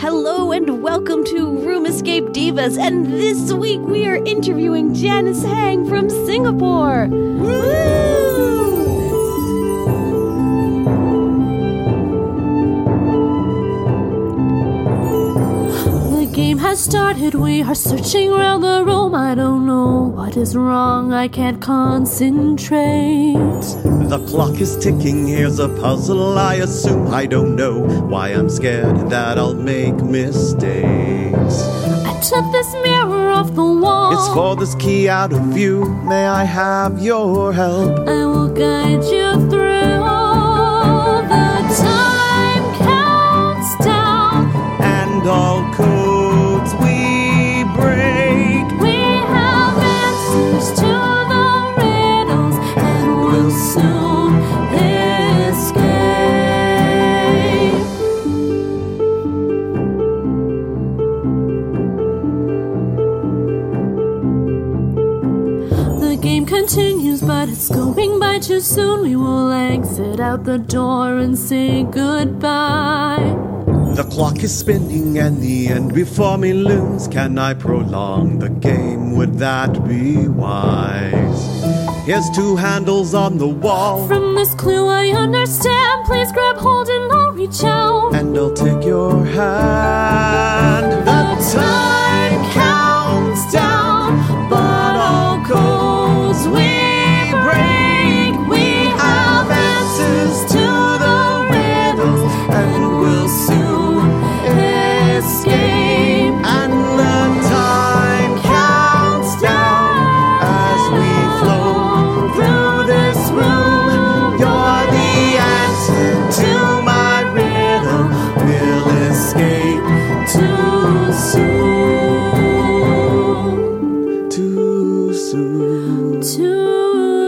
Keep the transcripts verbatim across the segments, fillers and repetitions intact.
Hello and welcome to Room Escape Divas, and this week we are interviewing Janice Hang from Singapore. Woo! The game has started, we are searching around the room. I don't know what is wrong, I can't concentrate. The clock is ticking, here's a puzzle I assume. I don't know why I'm scared that I'll make mistakes. I took this mirror off the wall. It's for this key out of view. May I have your help? I will guide you through. The time counts down, And all codes we break. we have answers to the riddles, and we'll soon escape. The game continues, but it's going by too soon. We will exit out the door and say goodbye. The clock is spinning and the end before me looms. Can I prolong the game? Would that be wise? Here's two handles on the wall, From this clue I understand, please grab hold and I'll reach out. and I'll take your hand. The time counts down, but all codes we break. We have answers to the riddles, and we'll soon escape. And the time counts down as we flow through this room. You're the answer to my riddle. We'll escape too soon. Too soon. Too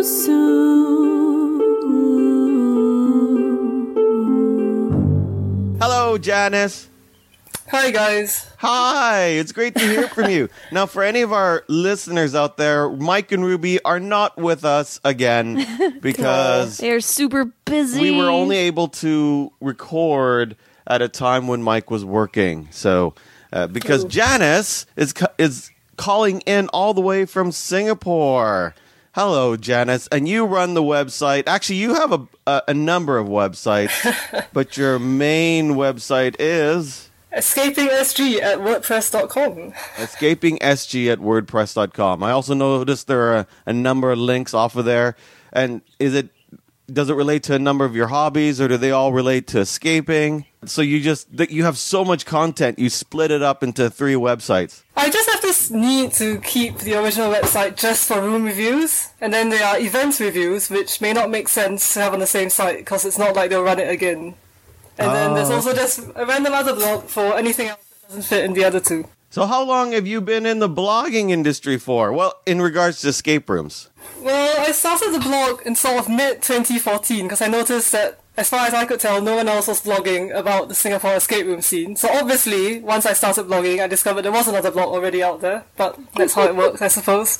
soon. Hello, Janice. Hi guys. Hi, it's great to hear from you. Now, for any of our listeners out there, Mike and Ruby are not with us again because They're super busy. we were only able to record at a time when Mike was working. So, uh, because Janice is ca- is calling in all the way from Singapore. Hello, Janice, and you run the website. Actually, you have a a, a number of websites, but your main website is Escaping S G at WordPress dot com. escaping S G at WordPress dot com. I also noticed there are a, a number of links off of there. And is it does it relate to a number of your hobbies, or do they all relate to escaping? So you just that you have so much content, you split it up into three websites. I just have this need to keep the original website just for room reviews, and then there are event reviews, which may not make sense to have on the same site because it's not like they'll run it again. And then there's Oh. also just a random other blog for anything else that doesn't fit in the other two. So how long have you been in the blogging industry for? Well, in regards to escape rooms. Well, I started the blog in sort of mid twenty fourteen because I noticed that, as far as I could tell, no one else was blogging about the Singapore escape room scene. So obviously, once I started blogging, I discovered there was another blog already out there. But that's how it works, I suppose.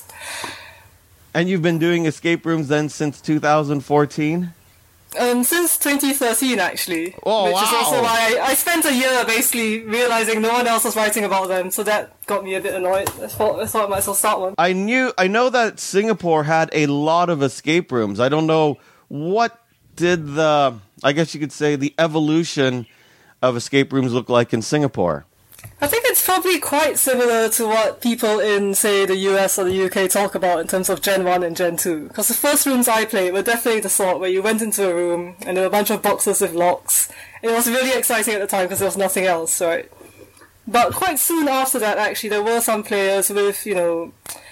And you've been doing escape rooms then since two thousand fourteen? Um, since twenty thirteen, actually. Oh, which is wow. also why I, I spent a year basically realizing no one else was writing about them, so that got me a bit annoyed. I thought I, thought I might as well start one. I knew I know that Singapore had a lot of escape rooms. I don't know what did the I guess you could say the evolution of escape rooms look like in Singapore. I think it's probably quite similar to what people in, say, the U S or the U K talk about in terms of Gen one and Gen two. Because the first rooms I played were definitely the sort where you went into a room and there were a bunch of boxes with locks. It was really exciting at the time because there was nothing else, right? But quite soon after that, actually, there were some players with, you know,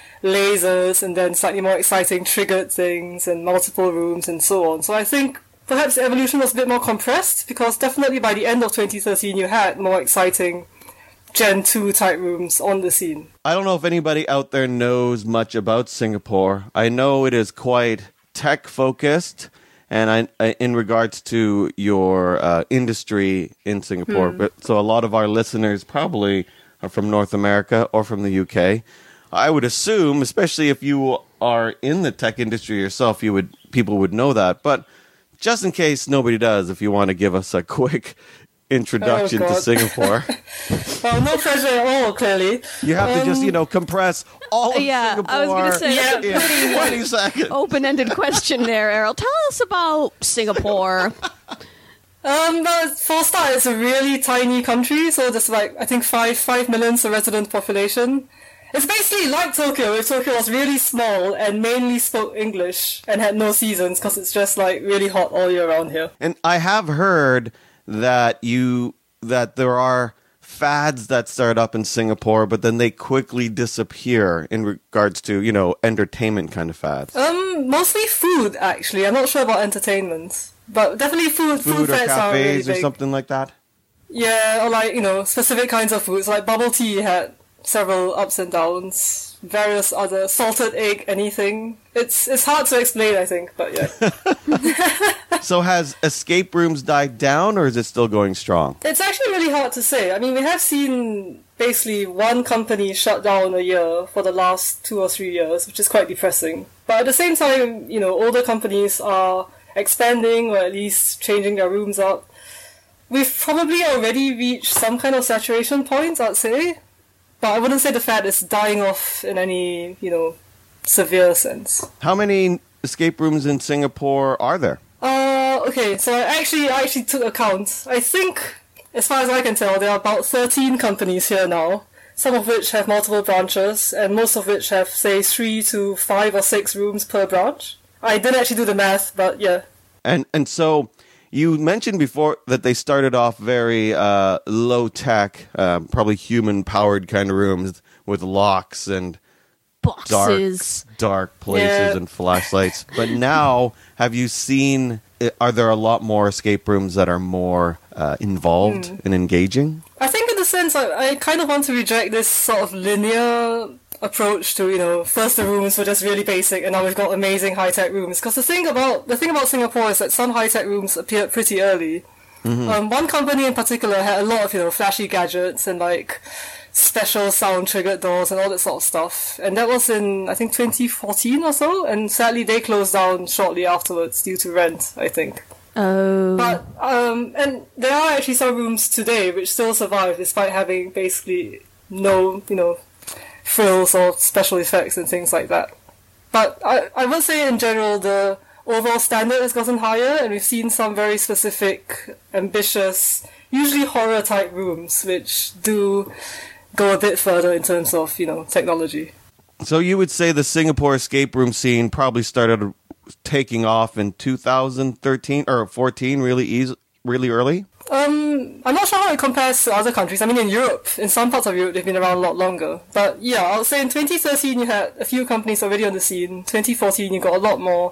lasers and then slightly more exciting triggered things and multiple rooms and so on. So I think perhaps the evolution was a bit more compressed because definitely by the end of twenty thirteen you had more exciting Gen two type rooms on the scene. I don't know if anybody out there knows much about Singapore. I know it is quite tech focused, and I, I in regards to your uh, industry in Singapore. Hmm. But so a lot of our listeners probably are from North America or from the U K. I would assume, especially if you are in the tech industry yourself, you would people would know that. But just in case nobody does, if you want to give us a quick introduction Oh, to God. Singapore. Well, no pressure at all, clearly. You have to just, Um, you know, compress all of Yeah, Singapore I was gonna say, that's a in pretty- twenty seconds. Open-ended question there, Errol. Tell us about Singapore. Um, but for a start, it's a really tiny country, so there's like, I think five, five million resident population. It's basically like Tokyo, if Tokyo was really small and mainly spoke English and had no seasons, because it's just like really hot all year round here. And I have heard that you that there are fads that start up in Singapore, but then they quickly disappear in regards to, you know, entertainment kind of fads. Um, mostly food, actually. I'm not sure about entertainment. But definitely food, food, Food or fads are really cafes or big. something like that. Yeah, or like, you know, specific kinds of foods. Like bubble tea had several ups and downs. Various other salted egg, anything. It's it's hard to explain, I think, but yeah. So has escape rooms died down, or is it still going strong? It's actually really hard to say. I mean, we have seen basically one company shut down a year for the last two or three years, which is quite depressing. But at the same time, you know, older companies are expanding or at least changing their rooms up. We've probably already reached some kind of saturation point, I'd say. But I wouldn't say the fad is dying off in any, you know, severe sense. How many escape rooms in Singapore are there? Uh, okay, so I actually, I actually took a count. I think, as far as I can tell, there are about thirteen companies here now, some of which have multiple branches, and most of which have, say, three to five or six rooms per branch. I didn't actually do the math, but yeah. And and so you mentioned before that they started off very uh, low tech, uh, probably human powered kind of rooms with locks and dark Boxes. dark places Yeah. and flashlights. But now, have you seen? Are there a lot more escape rooms that are more uh, involved Hmm. and engaging? I think in the sense, I, I kind of want to reject this sort of linear approach to, you know, first the rooms were just really basic and now we've got amazing high-tech rooms. Because the thing about the thing about Singapore is that some high-tech rooms appeared pretty early. Um, one company in particular had a lot of, you know, flashy gadgets and like special sound-triggered doors and all that sort of stuff. And that was in, I think, twenty fourteen or so. And sadly, they closed down shortly afterwards due to rent, I think. Oh. But um, and there are actually some rooms today which still survive despite having basically no, you know, frills or special effects and things like that. But I, I would say in general the overall standard has gotten higher, and we've seen some very specific, ambitious, usually horror type rooms which do go a bit further in terms of, you know, technology. So you would say the Singapore escape room scene probably started taking off in two thousand thirteen or fourteen, really easy, really early. Um, I'm not sure how it compares to other countries. I mean, in Europe, in some parts of Europe, they've been around a lot longer. But yeah, I would say in twenty thirteen you had a few companies already on the scene. twenty fourteen you got a lot more.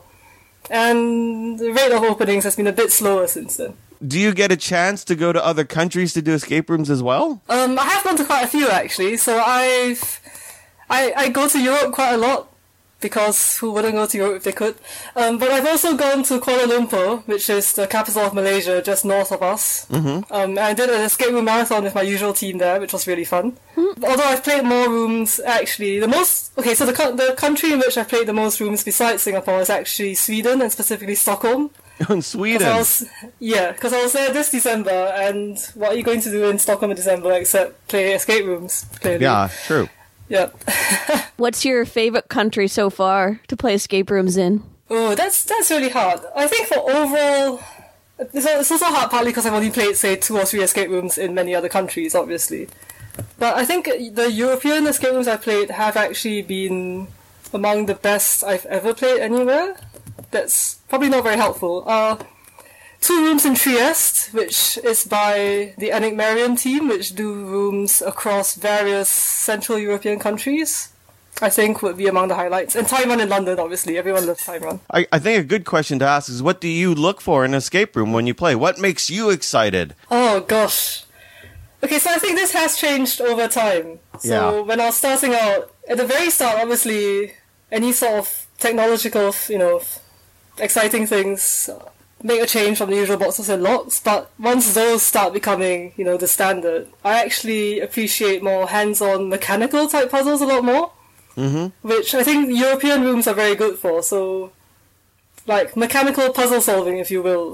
And the rate of openings has been a bit slower since then. Do you get a chance to go to other countries to do escape rooms as well? Um, I have gone to quite a few actually. So I've, I, I go to Europe quite a lot. Because who wouldn't go to Europe if they could? Um, but I've also gone to Kuala Lumpur, which is the capital of Malaysia, just north of us. Mm-hmm. Um, and I did an escape room marathon with my usual team there, which was really fun. Mm-hmm. Although I've played more rooms, actually, the most... Okay, so the co- the country in which I've played the most rooms besides Singapore is actually Sweden, and specifically Stockholm. In 'Cause Sweden. I was, yeah, because I was there this December, and what are you going to do in Stockholm in December except play escape rooms, clearly. Yeah, true. Yeah. What's your favorite country so far to play escape rooms in? Oh, that's that's really hard. I think for overall, it's it's also hard partly because I've only played, say, two or three escape rooms in many other countries, obviously. But I think the European escape rooms I've played have actually been among the best I've ever played anywhere. That's probably not very helpful. Uh, two rooms in Trieste, which is by the Enigmarium team, which do rooms across various Central European countries, I think would be among the highlights. And Time Run in London, obviously. Everyone loves Time Run. I, I think a good question to ask is, what do you look for in an escape room when you play? What makes you excited? Oh, gosh. Okay, so I think this has changed over time. So Yeah. when I was starting out, at the very start, obviously, any sort of technological, you know, exciting things make a change from the usual boxes and locks, but once those start becoming, you know, the standard, I actually appreciate more hands-on mechanical type puzzles a lot more, mm-hmm. which I think European rooms are very good for. So, like, mechanical puzzle solving, if you will.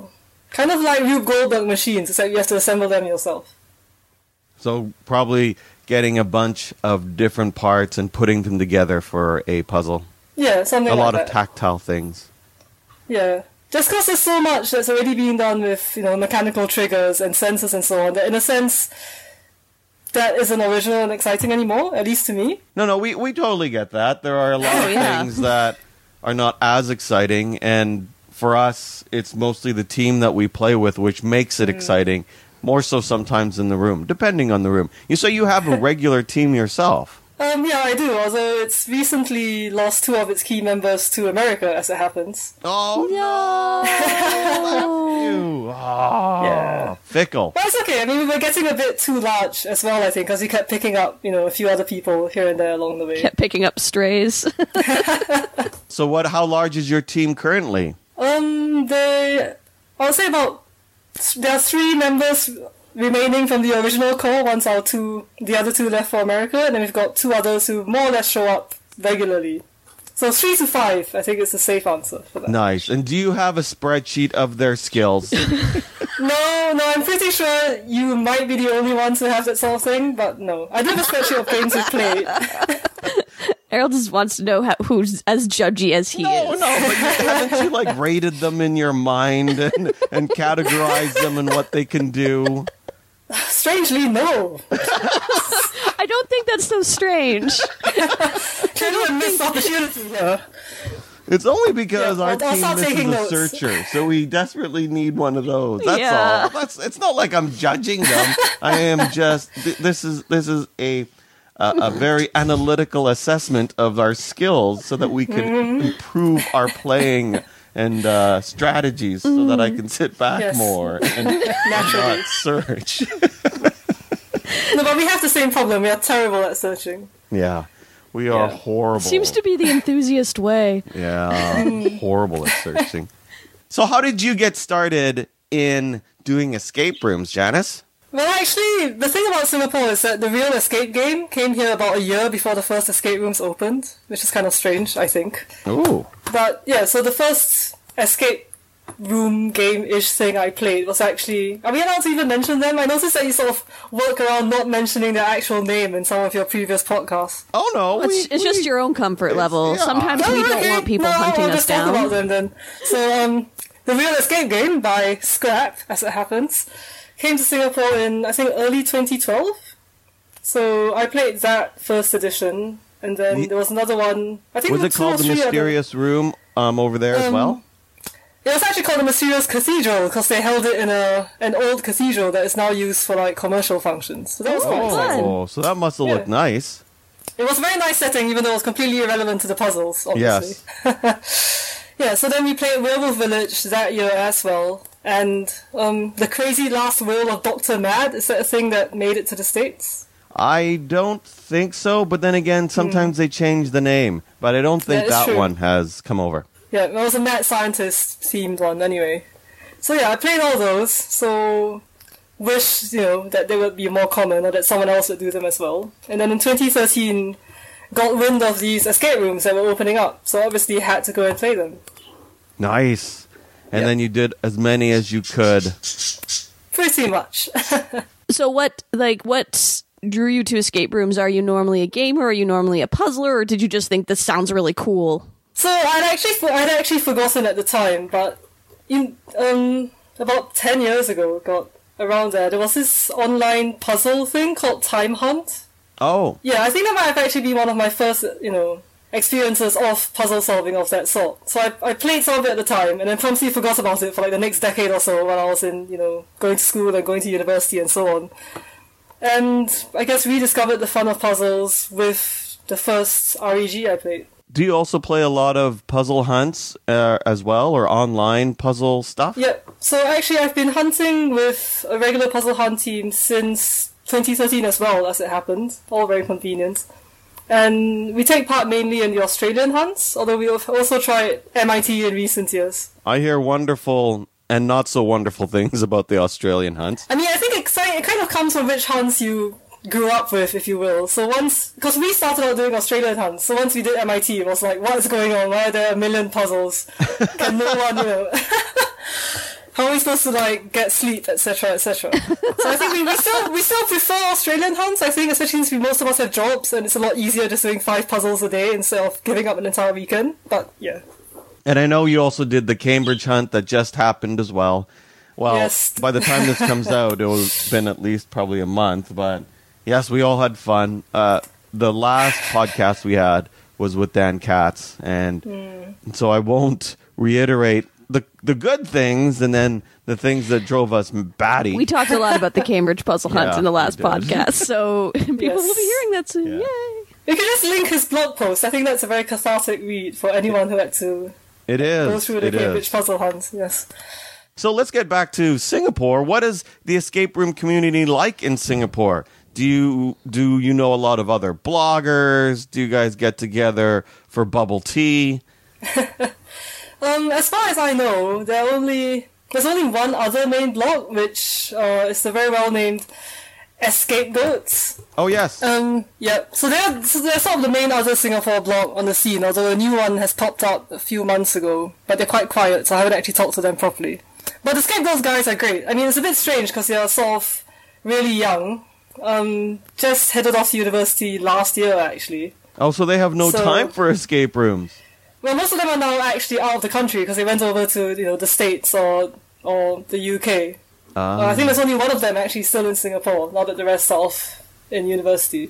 Kind of like Rube Goldberg machines, except you have to assemble them yourself. So probably getting a bunch of different parts and putting them together for a puzzle. Yeah, something a like lot that. of tactile things. Yeah. Just because there's so much that's already been done with, you know, mechanical triggers and sensors and so on, that in a sense, that isn't original and exciting anymore, at least to me. No, no, we, we totally get that. There are a lot Oh, of yeah. things that are not as exciting, and for us, it's mostly the team that we play with which makes it exciting, more so sometimes in the room, depending on the room. You say you have a regular team yourself. Um, yeah, I do, although it's recently lost two of its key members to America, as it happens. Oh, no! You. Oh, Yeah. Fickle. But it's okay, I mean, we were getting a bit too large as well, I think, because we kept picking up, you know, a few other people here and there along the way. Kept picking up strays. So what? How large is your team currently? Um, they, I would say about, there are three members remaining from the original core, once our two, the other two left for America, and then we've got two others who more or less show up regularly. So three to five, I think is the safe answer for that. Nice. And do you have a spreadsheet of their skills? No, no, I'm pretty sure you might be the only ones who have that sort of thing, but no. I do have a spreadsheet of games we've played. Errol just wants to know how, who's as judgy as he No, is. no, but you, haven't you like rated them in your mind and, and categorized them and what they can do? Strangely, no. I don't think that's so strange. Clearly a missed opportunity here. It's only because Yeah, our I'll- I'll team start misses taking a notes. searcher, so we desperately need one of those. That's Yeah. all. That's. It's not like I'm judging them. I am just. Th- this is this is a a, a very analytical assessment of our skills, so that we can Mm-hmm. improve our playing and uh, strategies, so that I can sit back Yes. more and Naturally. not search. No, but we have the same problem. We are terrible at searching. Yeah, we are Yeah. horrible. Seems to be the enthusiast way. Yeah, horrible at searching. So how did you get started in doing escape rooms, Janice? Well, actually, the thing about Singapore is that the real escape game came here about a year before the first escape rooms opened, which is kind of strange, I think. Ooh. But yeah, so the first escape room game-ish thing I played was actually... Are we allowed to even mention them? I noticed that you sort of work around not mentioning their actual name in some of your previous podcasts. Oh no, It's, we, it's just we- your own comfort level. yeah. Sometimes we don't okay. want people no, hunting I'll us just talk about down. them then. So, um, the Real Escape Game by Scrap, as it happens, came to Singapore in, I think, early twenty twelve. So I played that first edition, and then Ye- there was another one. I think Was there it were two or called the three other- Mysterious Room um, over there as Um, well? It was actually called the Mysterious Cathedral because they held it in a an old cathedral that is now used for like commercial functions. So that was quite exciting. Oh, so that must have Yeah. looked nice. It was a very nice setting, even though it was completely irrelevant to the puzzles, obviously. Yeah, so then we played Werewolf Village that year as well. And um, The Crazy Last Will of Doctor Mad, is that a thing that made it to the States? I don't think so, but then again, sometimes they change the name. But I don't think Hmm. Yeah, it's that true. one has come over. Yeah, it was a mad scientist themed one anyway. So yeah, I played all those, so wish, you know, that they would be more common or that someone else would do them as well. And then in twenty thirteen, got wind of these escape rooms that were opening up, so obviously had to go and play them. Nice. And Yeah. then you did as many as you could. Pretty much. So what, like, what drew you to escape rooms? Are you normally a gamer? Are you normally a puzzler? Or did you just think this sounds really cool? So I'd actually for- I'd actually forgotten at the time, but in um about ten years ago, got around there, there was this online puzzle thing called Time Hunt. Oh, Yeah, I think that might have actually been one of my first, you know, experiences of puzzle solving of that sort. So I, I played some of it at the time, and then promptly forgot about it for like the next decade or so when I was in, you know, going to school and going to university and so on. And I guess rediscovered the fun of puzzles with the first R E G I played. do you also play a lot of puzzle hunts uh, as well, or online puzzle stuff? Yeah, so actually I've been hunting with a regular puzzle hunt team since twenty thirteen as well, as it happened. All very convenient. And we take part mainly in the Australian hunts, although we've also tried M I T in recent years. I hear wonderful and not so wonderful things about the Australian hunts. I mean, I think it, it kind of comes from which hunts you grew up with, if you will. So once, because we started out doing Australian hunts, so once we did M I T, it was like, what is going on? Why are there a million puzzles? Can no one, you know... How are we supposed to like get sleep, et cetera, et cetera. So I think we, we still we still prefer Australian hunts. I think, especially since we, most of us have jobs, and it's a lot easier just doing five puzzles a day instead of giving up an entire weekend. But yeah. And I know you also did the Cambridge hunt that just happened as well. Well, yes. By the time this comes out, it will have been at least probably a month. But yes, we all had fun. Uh, the last podcast we had was with Dan Katz, and mm. so I won't reiterate the the good things and then the things that drove us batty. We talked a lot about the Cambridge puzzle hunt yeah, in the last podcast, so people yes. will be hearing that soon. Yeah. Yay! We can just link his blog post. I think that's a very cathartic read for anyone who had to it is. go through the it Cambridge is. puzzle hunt. Yes. So let's get back to Singapore. What is the escape room community like in Singapore? Do you do you know a lot of other bloggers? Do you guys get together for bubble tea? um, as far as I know, there are only there's only one other main blog, which uh, is the very well named Escape Goats. Oh yes. Um, yeah. So they're so they're sort of the main other Singapore blog on the scene. Although a new one has popped up a few months ago, but they're quite quiet, so I haven't actually talked to them properly. But the Escape Goats guys are great. I mean, it's a bit strange because they are sort of really young. Um, just headed off to university last year, actually. Oh, so they have no So- time for escape rooms. Well, most of them are now actually out of the country because they went over to you know the States or or the U K. Ah. Uh, I think there's only one of them actually still in Singapore, now that the rest are off in university.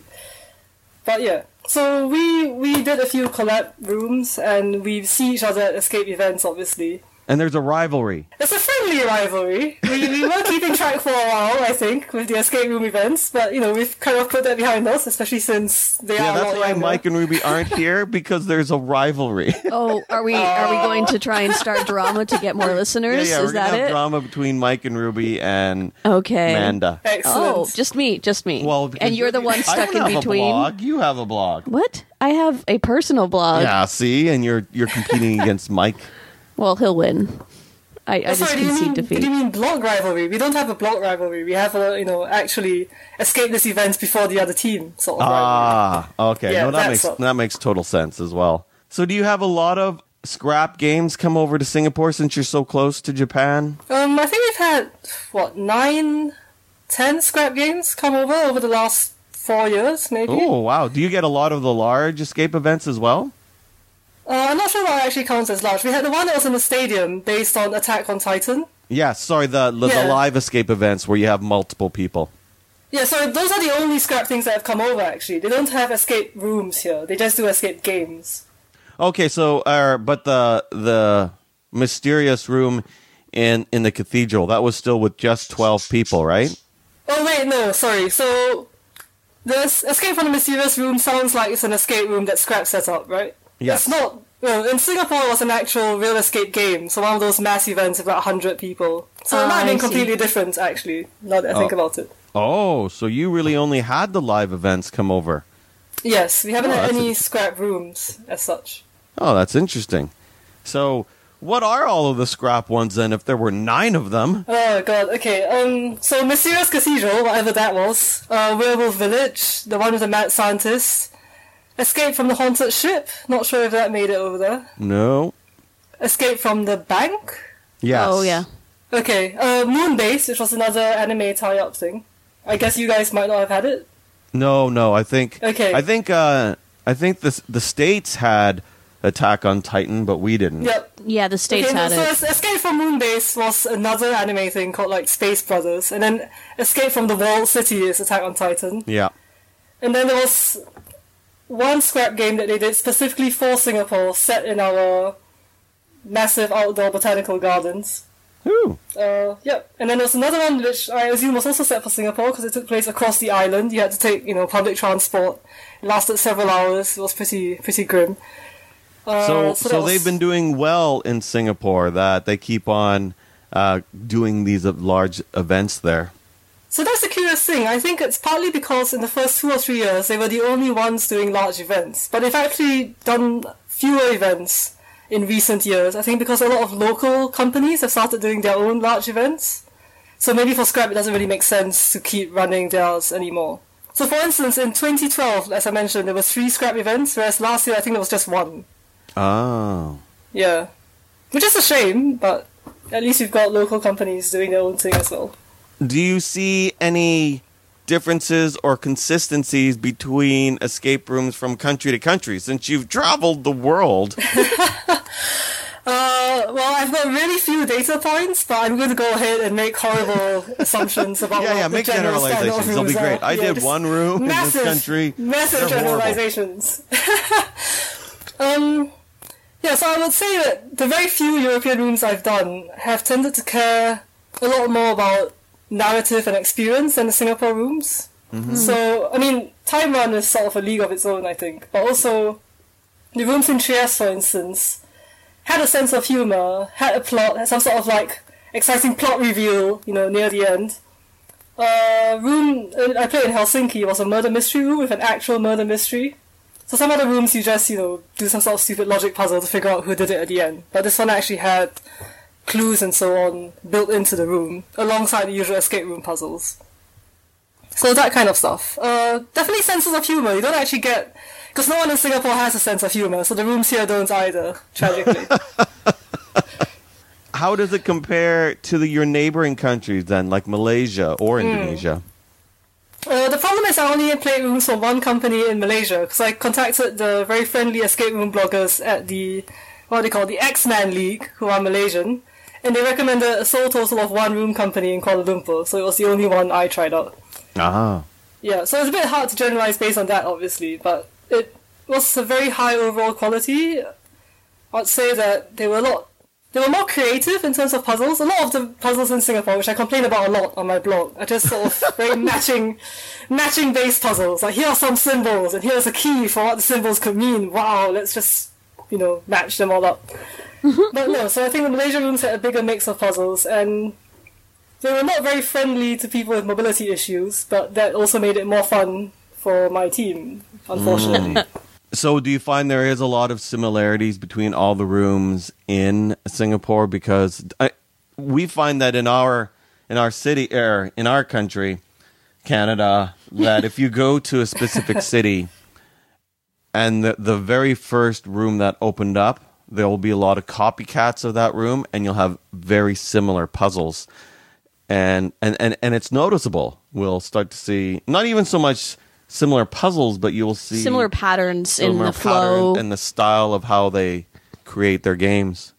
But yeah, so we we did a few collab rooms and we see each other at escape events, obviously. And there's a rivalry. It's a friendly rivalry. We, we were keeping track for a while, I think, with the escape room events, but you know we've kind of put that behind us, especially since they Yeah, are a that's lot why younger. Mike and Ruby aren't here, because there's a rivalry. Oh, are we are we going to try and start drama to get more yeah, listeners? yeah, Is we're that gonna have it? drama between Mike and Ruby and Okay. Amanda. Excellent. Oh, just me, just me. Well, because and you're the one I stuck don't in have between. A blog. You have a blog. What? I have a personal blog. Yeah, see, and you're you're competing against Mike. Well, he'll win. I, I Oh, just sorry, do you, concede mean, defeat. do you mean blog rivalry? We don't have a blog rivalry. We have a, you know, actually escape this event before the other team sort of rivalry. Ah, okay. Yeah, no, that that's makes what- that makes total sense as well. So, do you have a lot of scrap games come over to Singapore since you're so close to Japan? Um, I think we've had, what, nine, ten scrap games come over over the last four years, maybe? Oh, wow. Do you get a lot of the large escape events as well? Uh, I'm not sure that actually counts as large. We had the one that was in the stadium based on Attack on Titan. Yeah, sorry, the the, Yeah. the live escape events where you have multiple people. Yeah, so those are the only scrap things that have come over, actually. They don't have escape rooms here. They just do escape games. Okay, so uh, but the the mysterious room in in the cathedral, that was still with just twelve people, right? Oh, wait, no, sorry. So, the es- Escape from the Mysterious Room sounds like it's an escape room that Scrap set up, right? Yes. It's not. Well, in Singapore, it was an actual real escape game, so one of those mass events of about one hundred people. So it Ah, might have I been see. completely different, actually, now that I think Oh. about it. Oh, so you really only had the live events come over. Yes, we haven't Oh, had that's any a- scrap rooms as such. Oh, that's interesting. So, what are all of the scrap ones then, if there were nine of them? Oh god, okay, um, so Mysterious Cathedral, whatever that was, uh, Werewolf Village, the one with the mad scientist, Escape from the Haunted Ship, not sure if that made it over there, No. Escape from the Bank, Yes. Oh, yeah. okay, uh, Moonbase, which was another anime tie-up thing. I guess you guys might not have had it. No, no. I think. Okay. I think. Uh, I think the the states had Attack on Titan, but we didn't. Yep. Yeah, the States Okay, had so it. Es- Escape from Moonbase was another anime thing called like Space Brothers, and then Escape from the Walled City is Attack on Titan. Yeah. And then there was one scrap game that they did specifically for Singapore, set in our massive outdoor botanical gardens. Ooh. Uh, yep. And then there was another one which I assume was also set for Singapore because it took place across the island. You had to take, you know, public transport. It lasted several hours. It was pretty, pretty grim. Uh, So, so so, that was- they've been doing well in Singapore. That they keep on uh, doing these uh, large events there. So that's the curious thing. I think it's partly because in the first two or three years they were the only ones doing large events, but they've actually done fewer events in recent years. I think because a lot of local companies have started doing their own large events. So maybe for Scrap it doesn't really make sense to keep running theirs anymore. So for instance, in twenty twelve, as I mentioned, there were three Scrap events, whereas last year I think there was just one. Oh. Yeah. Which is a shame, but at least we've got local companies doing their own thing as well. Do you see any differences or consistencies between escape rooms from country to country since you've traveled the world? Uh, well, I've got really few data points, but I'm going to go ahead and make horrible assumptions about Yeah, what yeah, the make general standard generalizations. They'll be rooms great. are. I Yeah, did just one room massive, in this country. Massive They're horrible. generalizations. um, yeah, so I would say that the very few European rooms I've done have tended to care a lot more about narrative and experience than the Singapore rooms. Mm-hmm. So, I mean, Time Run is sort of a league of its own, I think. But also, the rooms in Trieste, for instance, had a sense of humour, had a plot, had some sort of like exciting plot reveal, you know, near the end. Uh, room I played in Helsinki was a murder mystery room with an actual murder mystery. So some other rooms you just, you know, do some sort of stupid logic puzzle to figure out who did it at the end. But this one actually had clues and so on built into the room, alongside the usual escape room puzzles. So that kind of stuff. Uh, definitely senses of humour. You don't actually get... Because no one in Singapore has a sense of humour, so the rooms here don't either, tragically. How does it compare to the, your neighboring countries then, like Malaysia or Indonesia? Mm. Uh, the problem is I only played rooms for one company in Malaysia, because I contacted the very friendly escape room bloggers at the, what they call the X-Man League, who are Malaysian, and they recommended a sole total of one room company in Kuala Lumpur, so it was the only one I tried out. Ah. Yeah, so it's a bit hard to generalise based on that, obviously, but it was a very high overall quality. I'd say that they were a lot, they were more creative in terms of puzzles. A lot of the puzzles in Singapore, which I complain about a lot on my blog, are just sort of very matching, matching based puzzles. Like, here are some symbols, and here's a key for what the symbols could mean. Wow, let's just, you know, match them all up. But no, so I think the Malaysia rooms had a bigger mix of puzzles, and they were not very friendly to people with mobility issues, but that also made it more fun for my team, unfortunately. Mm. So do you find there is a lot of similarities between all the rooms in Singapore? Because I, we find that in our in our city, er, in our country, Canada, that if you go to a specific city and the, the very first room that opened up, there will be a lot of copycats of that room, and you'll have very similar puzzles. And, and, and, and it's noticeable. We'll start to see, not even so much similar puzzles, but you will see similar patterns similar in the flow and the style of how they create their games.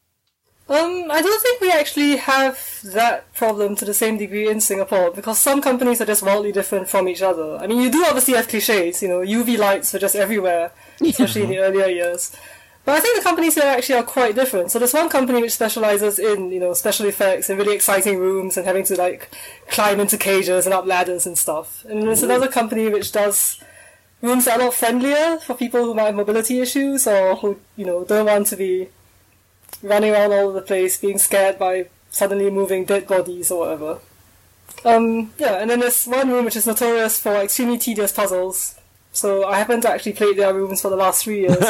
Um, I don't think we actually have that problem to the same degree in Singapore, because some companies are just wildly different from each other. I mean, you do obviously have cliches, you know, U V lights were just everywhere, especially in the earlier years. But I think the companies here actually are quite different. So there's one company which specializes in, you know, special effects and really exciting rooms and having to, like, climb into cages and up ladders and stuff. And there's another company which does rooms that are a lot friendlier for people who might have mobility issues or who, you know, don't want to be running around all over the place, being scared by suddenly moving dead bodies or whatever. Um, yeah, and then there's one room which is notorious for extremely tedious puzzles. So I happen to actually play their rooms for the last three years.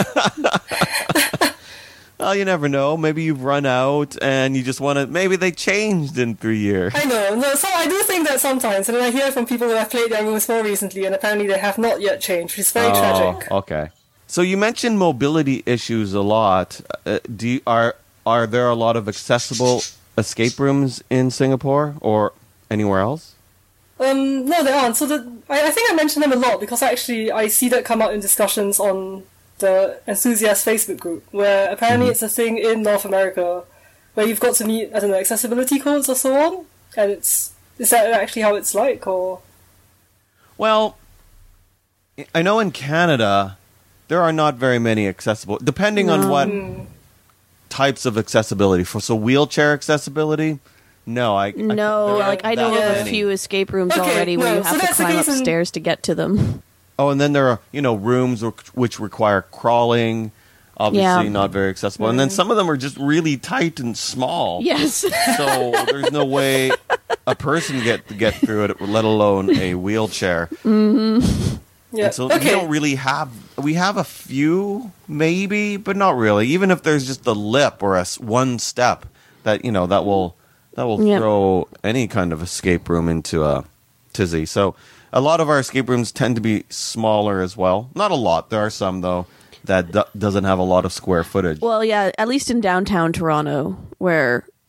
Well, you never know. Maybe you've run out and you just want to... Maybe they changed in three years. I know. No, so I do think that sometimes. And then I hear from people who have played their rooms more recently, and apparently they have not yet changed, which is very oh, tragic. Okay. So you mentioned mobility issues a lot. Uh, do you, are are there a lot of accessible escape rooms in Singapore or anywhere else? Um, no, there aren't. So the, I, I think I mentioned them a lot because actually I see that come out in discussions on the Enthusiast Facebook group, where apparently mm-hmm. it's a thing in North America where you've got to meet, I don't know, accessibility codes or so on, and it's is that actually how it's like, or? Well, I know in Canada there are not very many accessible, depending on what Mm. types of accessibility. For so wheelchair accessibility. No, I no, I, like I know that of a many. few escape rooms Okay, already where no, you so have to that's the climb case in- upstairs to get to them. Oh, and then there are, you know, rooms which require crawling, obviously Yeah. not very accessible. And then some of them are just really tight and small. Yes. So there's no way a person get to get through it, let alone a wheelchair. Mm-hmm. Yeah. And so okay. we don't really have, we have a few, maybe, but not really. Even if there's just a lip or a s- one step that, you know, that will, that will Yeah. throw any kind of escape room into a tizzy. So a lot of our escape rooms tend to be smaller as well. Not a lot. There are some, though, that do- doesn't have a lot of square footage. Well, yeah, at least in downtown Toronto, where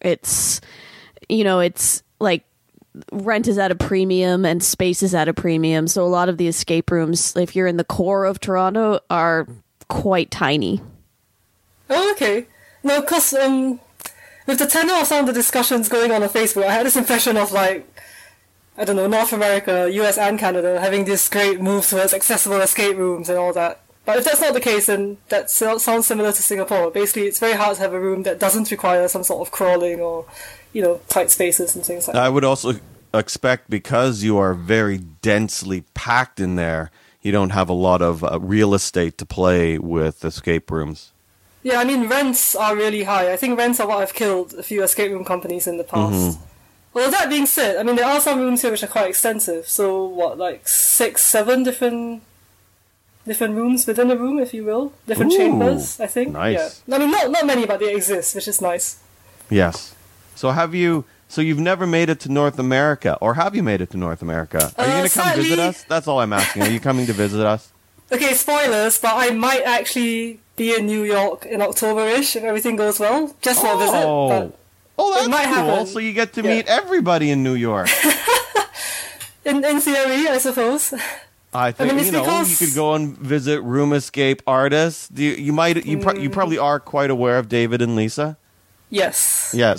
it's, you know, it's like rent is at a premium and space is at a premium. So a lot of the escape rooms, if you're in the core of Toronto, are quite tiny. Oh, okay. No, because um, with the tenor of some of the discussions going on on Facebook, I had this impression of like, I don't know, North America, U S and Canada having this great move towards accessible escape rooms and all that. But if that's not the case, then that sounds similar to Singapore. Basically, it's very hard to have a room that doesn't require some sort of crawling or, you know, tight spaces and things like that. I would also expect, because you are very densely packed in there, you don't have a lot of uh, real estate to play with escape rooms. Yeah, I mean, rents are really high. I think rents are what have killed a few escape room companies in the past. Mm-hmm. Well, that being said, I mean, there are some rooms here which are quite extensive. So, what, like six, seven different different rooms within a room, if you will? Different Ooh, chambers, I think. Nice. Yeah. I mean, not, not many, but they exist, which is nice. Yes. So have you... So you've never made it to North America, or have you made it to North America? Are you Uh, going to come sadly- visit us? That's all I'm asking. Are you coming to visit us? Okay, spoilers, but I might actually be in New York in October-ish if everything goes well. Just for a visit. Oh, But oh, that's it might cool. happen. So you get to Yeah. meet everybody in New York. in, in theory, I suppose. I think I mean, it's you know because- you could go and visit Room Escape artists. Do you, you might you, pro- you probably are quite aware of David and Lisa. Yes. Yes.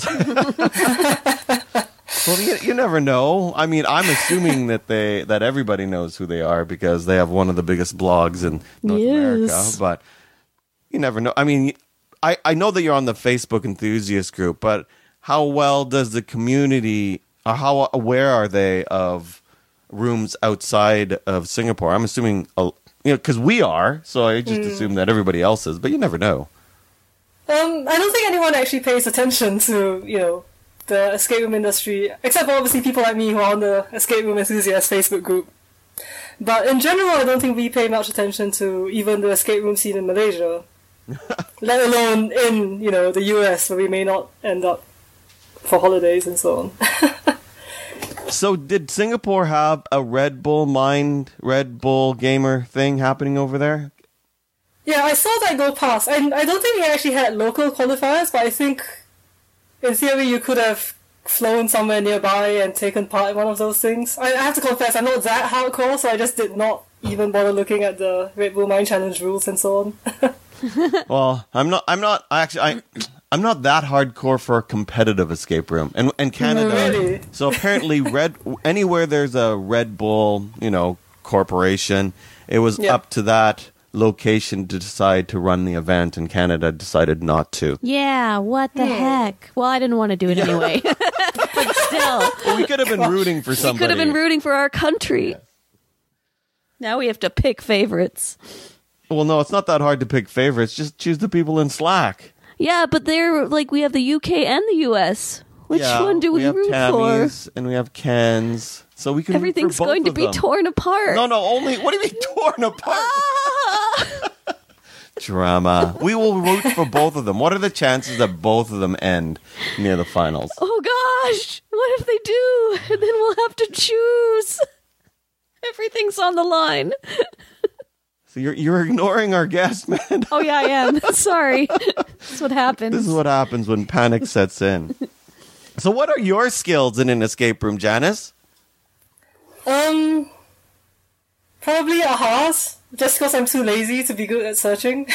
Well, you, you never know. I mean, I'm assuming that they that everybody knows who they are because they have one of the biggest blogs in North Yes. America. But you never know. I mean, I, I know that you're on the Facebook enthusiast group, but how well does the community, or how aware are they of rooms outside of Singapore? I'm assuming, uh, you know, because we are, so I just assume that everybody else is, but you never know. Um, I don't think anyone actually pays attention to, you know, the escape room industry, except for obviously people like me who are on the escape room enthusiast Facebook group. But in general, I don't think we pay much attention to even the escape room scene in Malaysia, let alone in, you know, the U S, where we may not end up for holidays and so on. So did Singapore have a Red Bull Mind, Red Bull Gamer thing happening over there? Yeah, I saw that go past. I, I don't think they actually had local qualifiers, but I think in theory you could have flown somewhere nearby and taken part in one of those things. I, I have to confess, I'm not that hardcore, so I just did not even bother looking at the Red Bull Mind Challenge rules and so on. Well, I'm not. I'm not actually. I, I'm not that hardcore for a competitive escape room, and and Canada. Really? So apparently, Red anywhere there's a Red Bull, you know, corporation, it was Yeah. up to that location to decide to run the event, and Canada decided not to. Yeah, what the heck? Well, I didn't want to do it anyway. But still, Well, we could have been rooting for we somebody. could have been rooting for our country. Now we have to pick favorites. Well, no, it's not that hard to pick favorites. Just choose the people in Slack. Yeah, but they're like we have the U K and the U S. Which Yeah, one do we, have root Tammy's and we have Ken's, so we can. root for Everything's both going to of be them. torn apart. No, no, only. What do you mean torn apart? Ah! Drama. We will root for both of them. What are the chances that both of them end near the finals? Oh gosh, what if they do? And then we'll have to choose. Everything's on the line. So you're you're ignoring our guest, man. Oh yeah, I am. Sorry. That's what happens. This is what happens when panic sets in. So what are your skills in an escape room, Janice? Um, probably a Haas, just because I'm too lazy to be good at searching.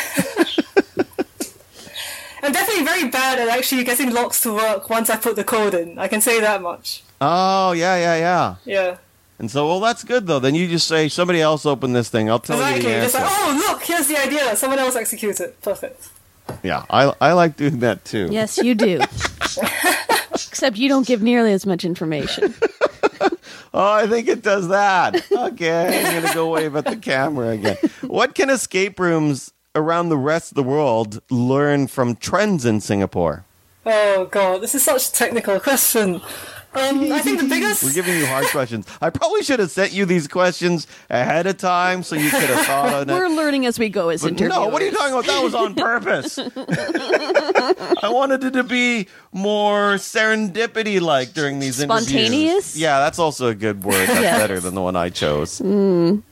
I'm definitely very bad at actually getting locks to work once I put the code in. I can say that much. Oh, yeah, yeah, yeah. Yeah. And so, well, that's good, though. Then you just say, somebody else open this thing. I'll tell Exactly. you the Just answer. like, oh, look, here's the idea. Someone else execute it. Perfect. Yeah, I, I like doing that, too. Yes, you do. Except you don't give nearly as much information. Oh, I think it does that. Okay, I'm going to go wave at the camera again. What can escape rooms around the rest of the world learn from trends in Singapore? Oh, God. This is such a technical question. Um, I think the biggest... We're giving you hard questions. I probably should have sent you these questions ahead of time so you could have thought on We're it. learning as we go as But interviewers. no, what are you talking about? That was on purpose. I wanted it to be more serendipity-like during these interviews. Spontaneous? Yeah, that's also a good word. That's Yeah. better than the one I chose. Um,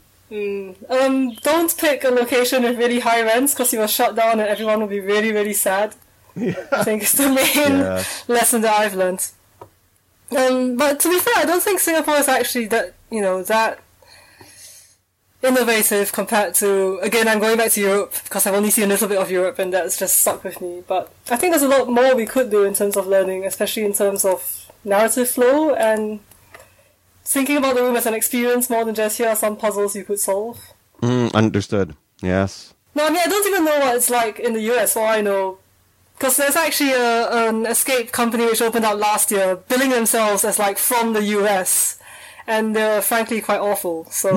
don't pick a location with really high rents because you will shut down and everyone will be really, really sad. I think it's the main Yeah. lesson that I've learned. Um, but to be fair, I don't think Singapore is actually that, you know, that innovative compared to, again, I'm going back to Europe because I've only seen a little bit of Europe and that's just stuck with me. But I think there's a lot more we could do in terms of learning, especially in terms of narrative flow and thinking about the room as an experience more than just here are some puzzles you could solve. Mm, understood. Yes. No, I mean, I don't even know what it's like in the U S, for all I know. Because there's actually a, an escape company which opened up last year, billing themselves as like from the U S. And they're frankly quite awful, so...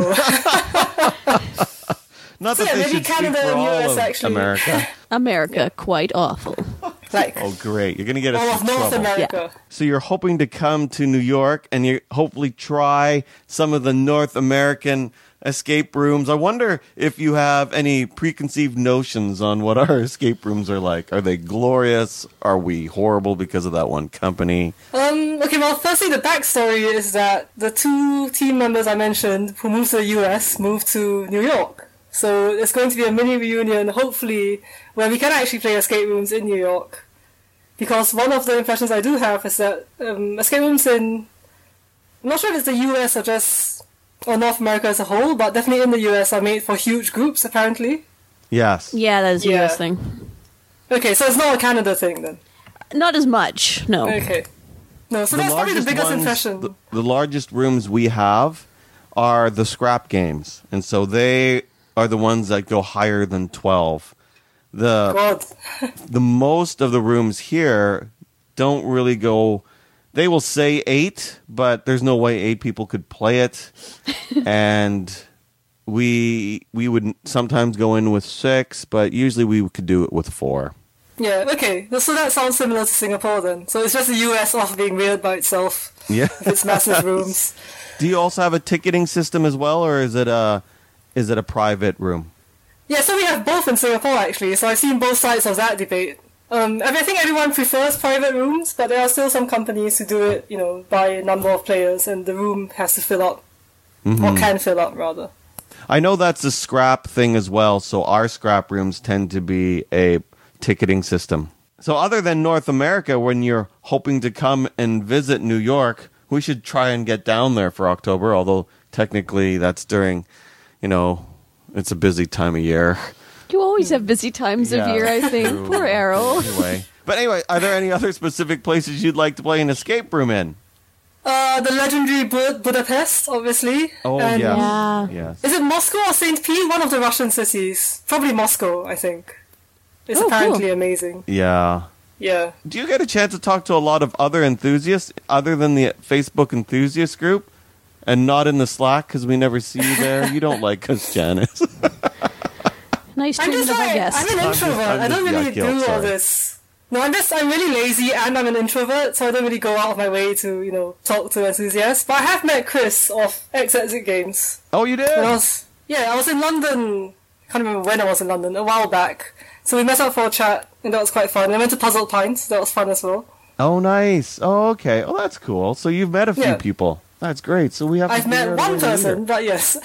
Not So that yeah, they maybe should Canada speak for and all U S of actually. America. America, quite awful. like, Oh, great. You're going to get us all in of North trouble. America. So you're hoping to come to New York and you hopefully try some of the North American escape rooms. I wonder if you have any preconceived notions on what our escape rooms are like. Are they glorious? Are we horrible because of that one company? Um, okay, well, firstly, the backstory is that the two team members I mentioned who moved to the U S moved to New York. So it's going to be a mini reunion, hopefully, where we can actually play escape rooms in New York. Because one of the impressions I do have is that um, escape rooms in... I'm not sure if it's the U S or just... or North America as a whole, but definitely in the U S are made for huge groups, apparently. Yes. Yeah, that is a U S Yeah. thing. Okay, so it's not a Canada thing, then. Not as much, no. Okay. No, so that's probably the biggest ones- impression. The, the largest rooms we have are the scrap games. And so they are the ones that go higher than twelve. The God. the most of the rooms here don't really go. They will say eight, but there's no way eight people could play it. And we we would sometimes go in with six, but usually we could do it with four. Yeah, okay. So that sounds similar to Singapore then. So it's just the U S off being weird by itself Yeah. with its massive rooms. Do you also have a ticketing system as well, or is it a is it a private room? Yeah, so we have both in Singapore actually, so I've seen both sides of that debate. Um, I, mean, I think everyone prefers private rooms, but there are still some companies who do it, you know, by number of players, and the room has to fill up, or can fill up rather. I know that's a scrap thing as well, so our scrap rooms tend to be a ticketing system. So other than North America, when you're hoping to come and visit New York, we should try and get down there for October, although technically that's during, you know, it's a busy time of year. You always have busy times Yeah, of year, I think. true. Poor Errol. Anyway. But anyway, are there any other specific places you'd like to play an escape room in? Uh, the legendary Bud- Budapest, obviously. Oh, And- yes. Yeah. Yes. Is it Moscow or Saint Pete? One of the Russian cities. Probably Moscow, I think. It's Oh, apparently cool. amazing. Yeah. Yeah. Do you get a chance to talk to a lot of other enthusiasts other than the Facebook enthusiast group? And not in the Slack because we never see you there? You don't like us, Janice. Nice I'm treatment just of our like, guests. I'm an I'm just- introvert. I'm I don't just really yucky, do I'm all sorry. this. No, I'm just, I'm really lazy and I'm an introvert, so I don't really go out of my way to, you know, talk to enthusiasts. But I have met Chris of X-Exit Games. Oh, you did? When I was, yeah, I was in London, I can't remember when I was in London, a while back. So we met up for a chat, and that was quite fun. I went to Puzzle Pints, that was fun as well. Oh, nice. Oh, okay. Oh, that's cool. So you've met a few Yeah. people. That's great. So we have. to I've figure met out a one way to meet person, her. but yes.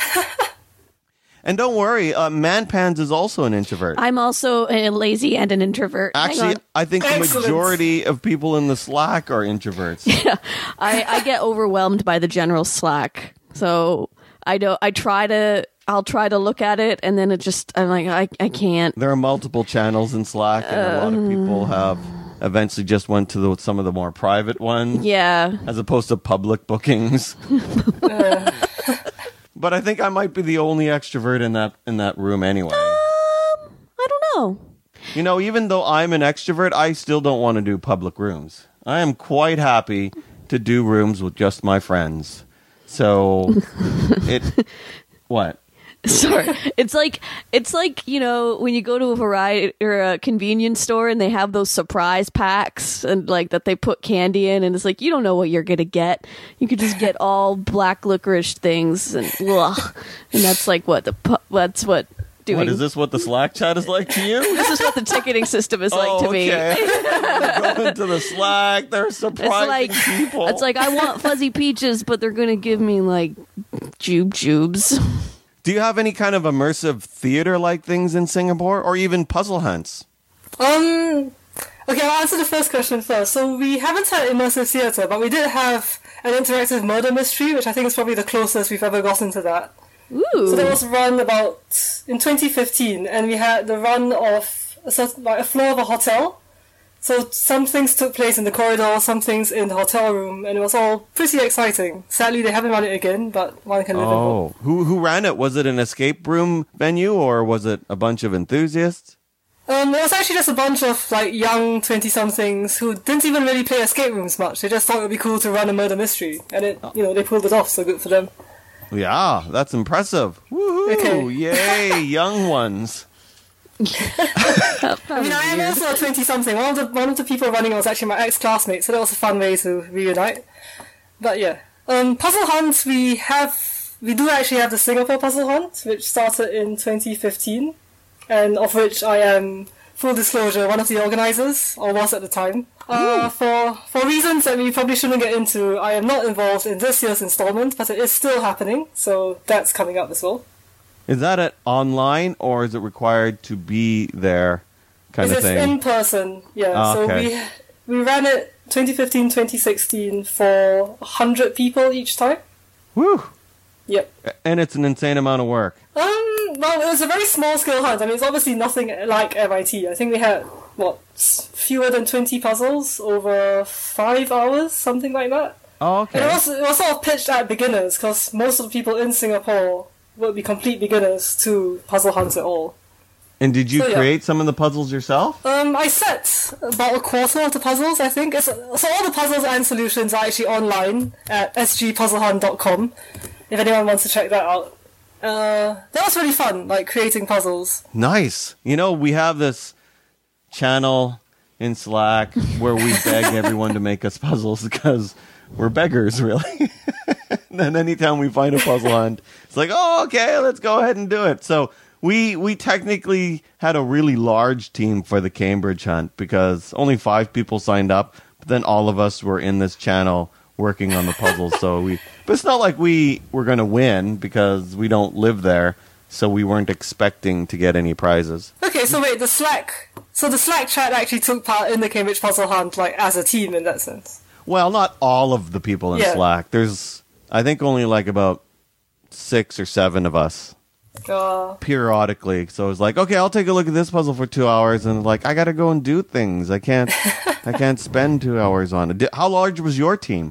And don't worry, uh, Manpans is also an introvert. I'm also a lazy and an introvert. Hang Actually, on. I think the Excellent. majority of people in the Slack are introverts. I, I get overwhelmed by the general Slack. So I don't. I try to. I'll try to look at it, and then it just. I'm like, I. I can't. There are multiple channels in Slack, and a lot of people have eventually just went to the, some of the more private ones. Yeah. As opposed to public bookings. But I think I might be the only extrovert in that in that room anyway. Um, I don't know. You know, even though I'm an extrovert, I still don't want to do public rooms. I am quite happy to do rooms with just my friends. So it what? Sorry. It's like it's like, you know, when you go to a variety or a convenience store and they have those surprise packs and like that they put candy in, and it's like you don't know what you're gonna get. You could just get all black licorice things and ugh. And that's like what the pu- that's what doing What is this? What the Slack chat is like to you? This is what the ticketing system is like oh, to me. okay. Go into the Slack. They're It's surprising like people. it's like I want fuzzy peaches, but they're gonna give me like jube jubes. Do you have any kind of immersive theater-like things in Singapore, or even puzzle hunts? Um, Okay, I'll answer the first question first. So we haven't had immersive theatre, but we did have an interactive murder mystery, which I think is probably the closest we've ever gotten to that. Ooh. So that was run about in twenty fifteen, and we had the run of a, certain, like a floor of a hotel. So some things took place in the corridor, some things in the hotel room, and it was all pretty exciting. Sadly, they haven't run it again, but one can live Oh, with it. who who ran it? Was it an escape room venue or was it a bunch of enthusiasts? Um, it was actually just a bunch of like young twenty-somethings who didn't even really play escape rooms much. They just thought it would be cool to run a murder mystery, and it, you know, they pulled it off. So good for them. Yeah, that's impressive. Woohoo! Okay. Yay, young ones. I mean, I am also a twenty-something. One of the one of the people running it was actually my ex-classmate, so that was a fun way to reunite. But yeah, um, Puzzle Hunt. We have we do actually have the Singapore Puzzle Hunt, which started in twenty fifteen, and of which I am, full disclosure, one of the organisers, or was at the time. Uh, for for reasons that we probably shouldn't get into, I am not involved in this year's instalment, but it is still happening, so that's coming up as well. Is that it online or is it required to be there kind It's of thing? in person, yeah. Ah, so okay. we we ran it twenty fifteen, twenty sixteen for one hundred people each time. Woo! Yep. And it's an insane amount of work. Um, well, it was a very small scale hunt. I mean, it's obviously nothing like M I T. I think we had, what, s- fewer than twenty puzzles over five hours, something like that. Oh, And it okay. was, it was sort of pitched at beginners, because most of the people in Singapore would be complete beginners to puzzle hunts at all. And did you So, yeah. create some of the puzzles yourself? Um, I set about a quarter of the puzzles, I think. It's, so all the puzzles and solutions are actually online at s g puzzle hunt dot com, if anyone wants to check that out. Uh, that was really fun, like, creating puzzles. Nice. You know, we have this channel in Slack where we beg everyone to make us puzzles because we're beggars, really. And then anytime we find a puzzle hunt, it's like, oh, okay, let's go ahead and do it. So we we technically had a really large team for the Cambridge hunt because only five people signed up, but then all of us were in this channel working on the puzzles. So we, but it's not like we were going to win because we don't live there. So we weren't expecting to get any prizes. Okay, so wait, the Slack... So the Slack chat actually took part in the Cambridge Puzzle Hunt, like, as a team in that sense. Well, not all of the people in Yeah. Slack. There's, I think, only like about six or seven of us Uh, periodically. So it was like, okay, I'll take a look at this puzzle for two hours, and like, I got to go and do things. I can't, I can't spend two hours on it. Di- How large was your team,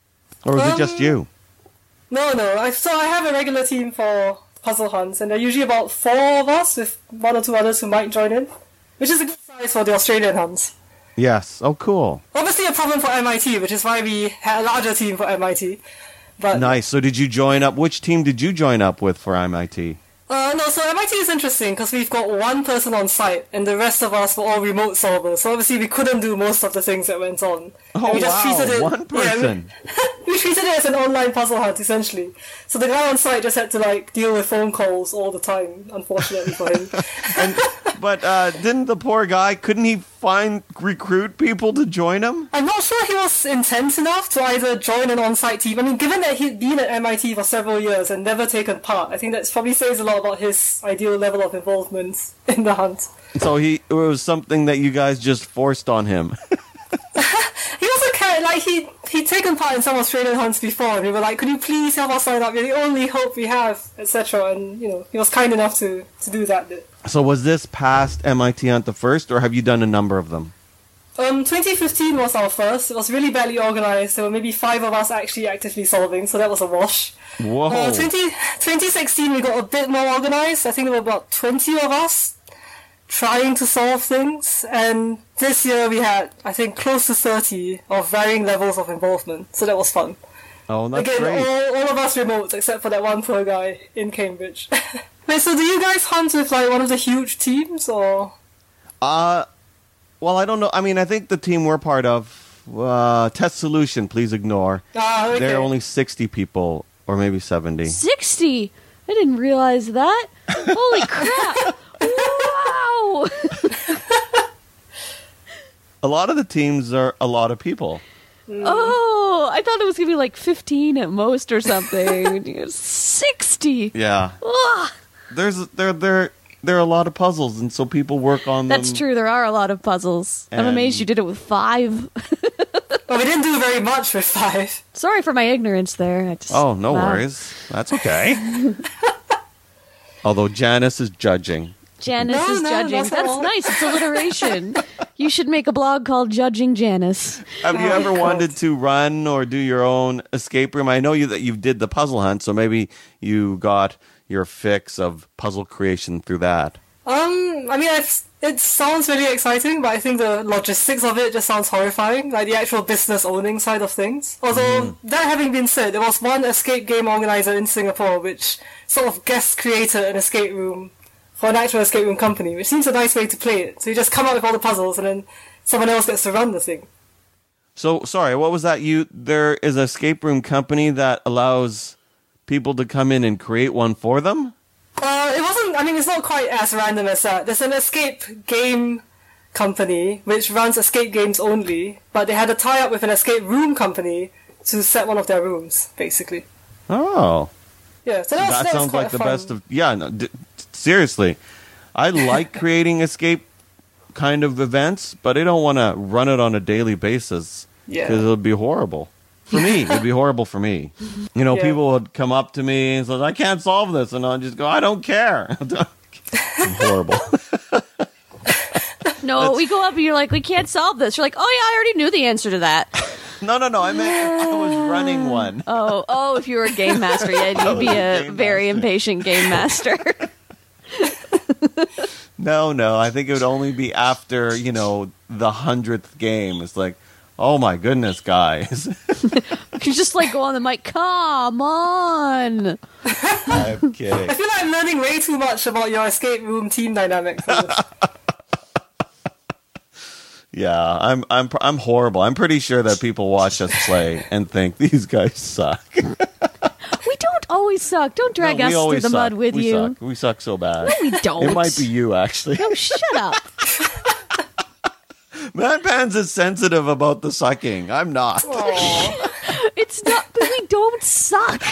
or was it just Um, you? no, no, I, so I have a regular team for puzzle hunts, and they're usually about four of us, with one or two others who might join in, which is a good size for the Australian hunts. Yes. Oh, cool. Obviously a problem for M I T, which is why we had a larger team for M I T. But Nice. So did you join up? Which team did you join up with for M I T? uh, no, so M I T is interesting because we've got one person on site, and the rest of us were all remote solvers. So obviously we couldn't do most of the things that went on. Oh, And we just wow. treated it, One yeah, we- person. we treated it as an online puzzle hunt, essentially. So the guy on site just had to, like, deal with phone calls all the time, unfortunately for him. And, but uh, didn't the poor guy, couldn't he find, recruit people to join him? I'm not sure he was intense enough to either join an on-site team. I mean, given that he'd been at M I T for several years and never taken part, I think that probably says a lot about his ideal level of involvement in the hunt. So he, it was something that you guys just forced on him. He also carried, like, he, he'd taken part in some Australian hunts before, and we were like, could you please help us sign up? You're the only hope we have, et cetera. And, you know, he was kind enough to, to do that bit. So was this past M I T Hunt the first, or have you done a number of them? Um, twenty fifteen was our first. It was really badly organised. There were maybe five of us actually actively solving, so that was a wash. Whoa. Uh, twenty, twenty sixteen we got a bit more organised. I think there were about twenty of us trying to solve things, and this year we had, I think, close to thirty of varying levels of involvement, so that was fun. Oh, that's Again, great. all, all of us remote except for that one poor guy in Cambridge. Wait, so do you guys hunt with, like, one of the huge teams, or...? Uh, well, I don't know. I mean, I think the team we're part of, uh, Test Solution, please ignore. Ah, okay. There are only sixty people, or maybe seventy. sixty? I didn't realize that. Holy crap. Wow. A lot of the teams are a lot of people. Oh, I thought it was going to be like fifteen at most or something. sixty. Yeah. Ugh. There's there there there are a lot of puzzles, and so people work on them. That's true. There are a lot of puzzles. I'm And- amazed you did it with five. Well, we didn't do very much with five. Sorry for my ignorance there. I just, Oh, no wow. worries. That's okay. Although Janice is judging. Janice No, is no, judging. not at That's all. nice. It's alliteration. You should make a blog called Judging Janice. Have you Oh, ever God. wanted to run or do your own escape room? I know you that you did the puzzle hunt, so maybe you got your fix of puzzle creation through that. Um, I mean, it's, it sounds really exciting, but I think the logistics of it just sounds horrifying, like the actual business owning side of things. Although, that having been said, there was one escape game organizer in Singapore which sort of guest created an escape room for an actual escape room company, which seems a nice way to play it. So you just come up with all the puzzles and then someone else gets to run the thing. So, sorry, what was that? You there is an escape room company that allows people to come in and create one for them? Uh, it wasn't, I mean, it's not quite as random as that. There's an escape game company which runs escape games only, but they had a tie-up with an escape room company to set one of their rooms, basically. Oh. Yeah, so that, was, That that was sounds quite like a the fun- best of yeah no, d- seriously, I like creating escape kind of events, but I don't want to run it on a daily basis Yeah. because it'll be horrible for me. It'd be horrible for me. You know, Yeah. people would come up to me and say, I can't solve this, and I'll just go, I don't care. I'm horrible. No, we go up and you're like, we can't solve this. You're like, oh yeah, I already knew the answer to that. No, no, no. I meant I was running one. Oh, oh, if you were a game master, yeah, you'd be was a a game very master. impatient game master. No, no. I think it would only be after, you know, the hundredth game. It's like, oh my goodness, guys. You just like go on the mic, come on. I'm kidding. I feel like I'm learning way too much about your escape room team dynamic. for this. Yeah, I'm I'm I'm horrible. I'm pretty sure that people watch us play and think these guys suck. We don't always suck. Don't drag No, we us through always the suck. mud with we you. Suck. We suck so bad. No, we don't. It might be you, actually. No, shut up. Man Pan's is sensitive about the sucking. I'm not. Aw. It's not, but we don't suck.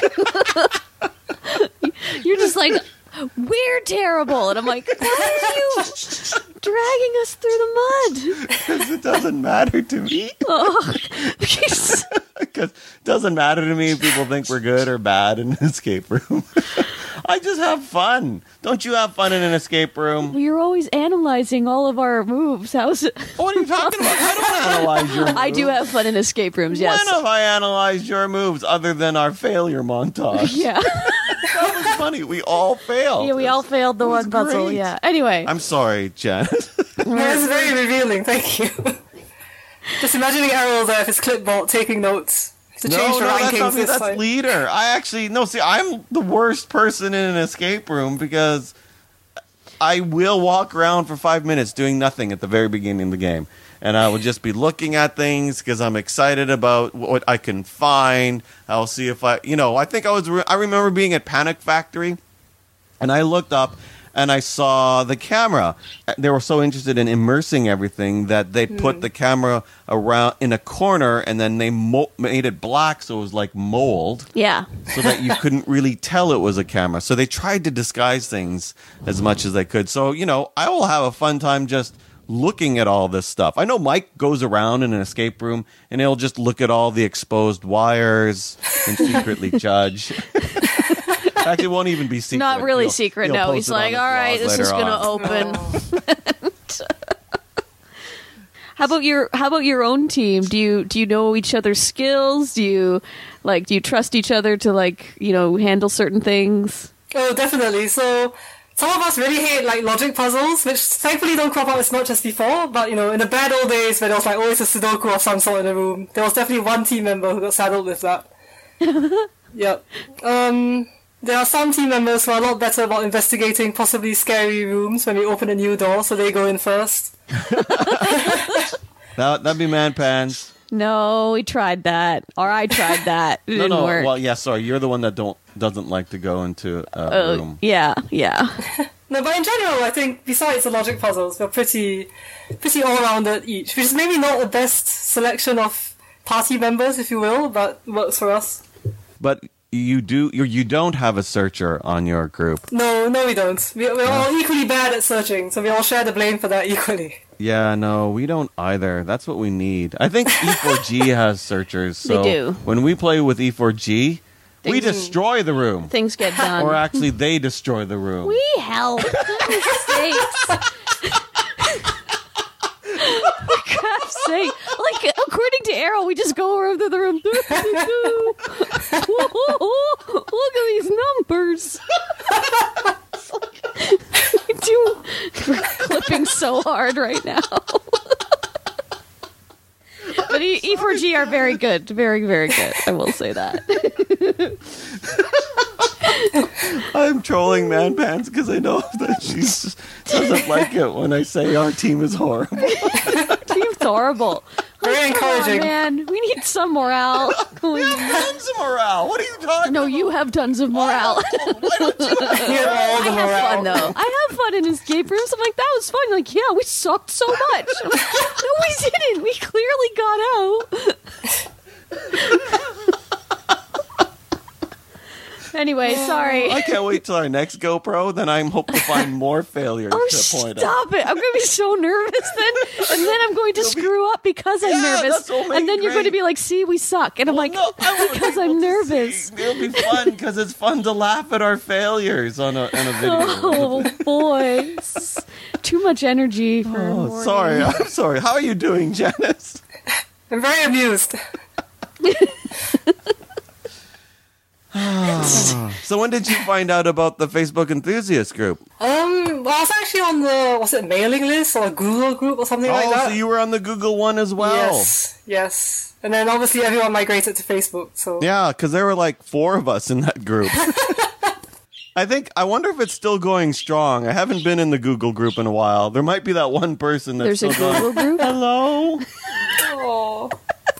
You're just like, we're terrible. And I'm like, why are you dragging us through the mud? Because it doesn't matter to me. Oh, Because it doesn't matter to me if people think we're good or bad in an escape room. I just have fun. Don't you have fun in an escape room? you're always analyzing all of our moves. How's it? What are you talking about? I don't analyze your moves. I do have fun in escape rooms, yes. When have I analyzed your moves other than our failure montage? Yeah. That was funny. We all failed. Yeah, we all failed the It was one puzzle. great. Yeah. Anyway. I'm sorry, Jen. That's very revealing, thank you. Just imagining Errol there with his clipboard taking notes to no, change no, the that's rankings not me. this That's time. leader. I actually no. See, I'm the worst person in an escape room because I will walk around for five minutes doing nothing at the very beginning of the game, and I will just be looking at things because I'm excited about what I can find. I'll see if I, you know, I think I was. Re- I remember being at Panic Factory, and I looked up. And I saw the camera. They were so interested in immersing everything that they put the camera around in a corner, and then they mo- made it black so it was like mold, Yeah. so that you couldn't really tell it was a camera. So they tried to disguise things as much as they could. So, you know, I will have a fun time just looking at all this stuff. I know Mike goes around in an escape room, and he'll just look at all the exposed wires and secretly judge. Actually, it won't even be secret. Not really He'll- secret, he'll no. post He's it on like, his all right, blog this is later going to on." open. How about your How about your own team? Do you do you know each other's skills? Do you like do you trust each other to like you know handle certain things? Oh, definitely. So, some of us really hate like logic puzzles, which thankfully don't crop up as much as before. But you know, in the bad old days where there was like always a Sudoku of some sort in the room, there was definitely one team member who got saddled with that. Yep. Um, there are some team members who are a lot better about investigating possibly scary rooms when we open a new door, so they go in first. That, that'd be Man Pans. No, we tried that, or I tried that. It No, didn't no. work. Well, yeah. Sorry, you're the one that don't doesn't like to go into a Uh, room. yeah, yeah. No, but in general, I think besides the logic puzzles, we're pretty, pretty all-rounded each, which is maybe not the best selection of party members, if you will, but works for us. But you do you you don't have a searcher on your group. No, no, we don't. We, we're all equally bad at searching, so we all share the blame for that equally. Yeah, no, we don't either. That's what we need. I think E four G has searchers. So They do. When we play with E four G, we Things- destroy the room. Things get done. Or actually, they destroy the room. we help. Mistakes. For God's sake. Like, according to Arrow, we just go around the room. Look at these numbers. Do, we're clipping so hard right now. But E- E4G are very good. Very, very good. I will say that. I'm trolling Man Pants because I know that she doesn't like it when I say our team is horrible. Team's horrible. Very Like, come on, encouraging. man. We need some morale. We have tons of morale. What are you talking No, about? you have tons of morale. Why don't you have We have all the I have morale. fun though. I have fun in escape rooms. I'm like, that was fun. Like, yeah, we sucked so much. I'm like, no, we didn't. We clearly got out. Anyway, sorry. I can't wait till our next GoPro. Then I'm hope to find more failures Oh, to point out. stop it. I'm going to be so nervous then. And then I'm going to screw up because I'm Yeah, nervous. that's what And then makes you're going to great. be like, see, we suck. And I'm like, No, I want because people I'm to nervous. see. It'll be fun because it's fun to laugh at our failures on a, on a video. Oh, boy. Too much energy for Oh, morning. sorry. I'm sorry. How are you doing, Janice? I'm very amused. So when did you find out about the Facebook enthusiast group? Um, well, I was actually on the, was it mailing list or a Google group or something like Oh, that? so you were on the Google one as well. Yes, yes. And then obviously everyone migrated to Facebook, so... Yeah, because there were like four of us in that group. I think, I wonder if it's still going strong. I haven't been in the Google group in a while. There might be that one person that's There's a still Google going, group? hello? Aw.